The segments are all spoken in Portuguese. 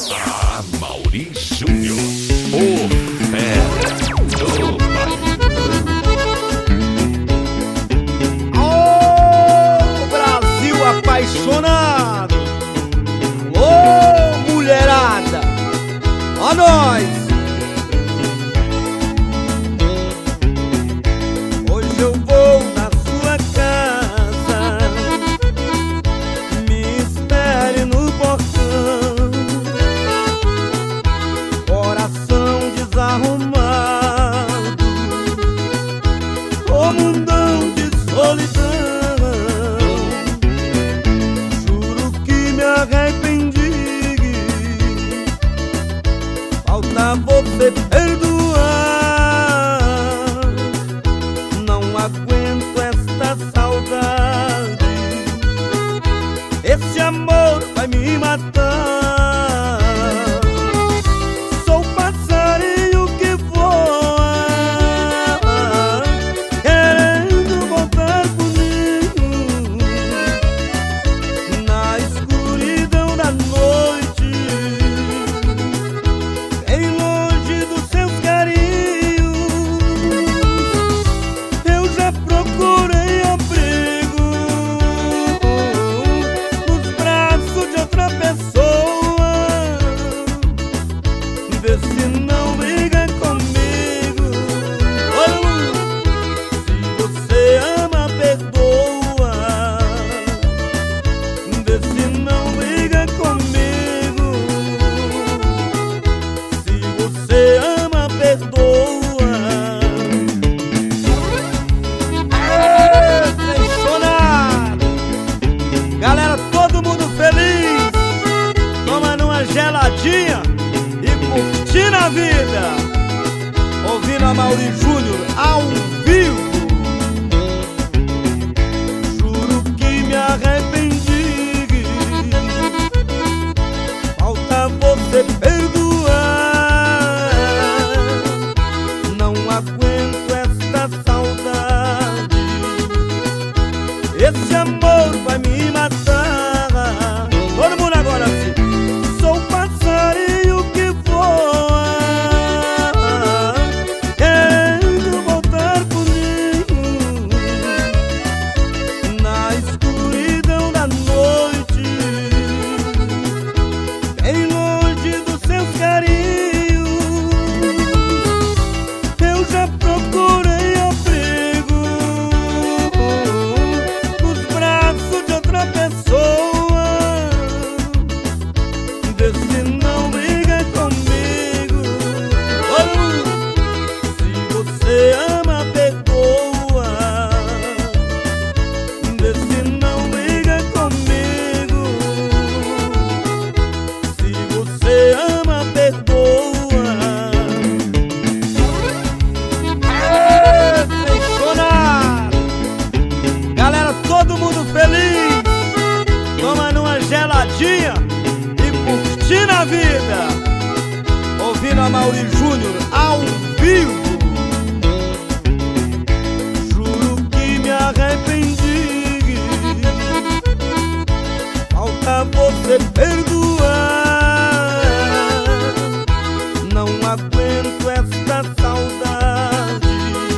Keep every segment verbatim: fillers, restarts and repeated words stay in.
Ah, Mauri Júnior, o fera do Ô, Brasil apaixonado! Ô, mulherada! Ó nós! Hoje eu vou na sua casa, me espere no portão. Coração desarrumado, o mundão de solidão. Juro que me arrependi, falta você perdoar. Não aguento esta saudade, esse amor vai me matar. Sou passarinho que voa, querendo voltar pro ninho, na escuridão da noite, bem longe dos seus carinhos. Eu já procurei abrigo nos braços de outra pessoa. Vê se não briga comigo. Oh, se você ama, perdoa. Vê se não briga comigo. Se você ama, perdoa. Ê, apaixonado! Galera, todo mundo feliz, tomando uma geladinha e curtindo a vida, ouvindo a Mauri Júnior ao vivo. Juro que me arrependi, falta você perdoar. Não aguento esta saudade, esse amor vai me matar. Todo mundo agora assim. Sou passarinho que voa, querendo voltar pro ninho, na escuridão da noite, bem longe dos seus carinhos. Eu já procurei abrigo nos braços de outra pessoa. Vê se não briga comigo. Oh, se você ama, perdoa. Vê se não briga comigo. Se você ama, perdoa. Ê, apaixonado! Galera, todo mundo feliz, tomando uma geladinha e curtindo a vida, ouvindo a Mauri Júnior ao vivo. Juro que me arrependi, falta você perdoar. Não aguento esta saudade,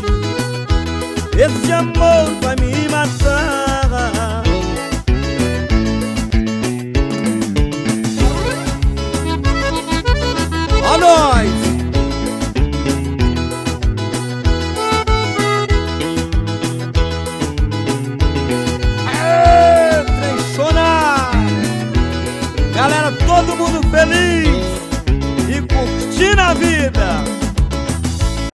esse amor vai me matar. Ó nós! Ê, apaixonado! Galera, todo mundo feliz e curtindo a vida.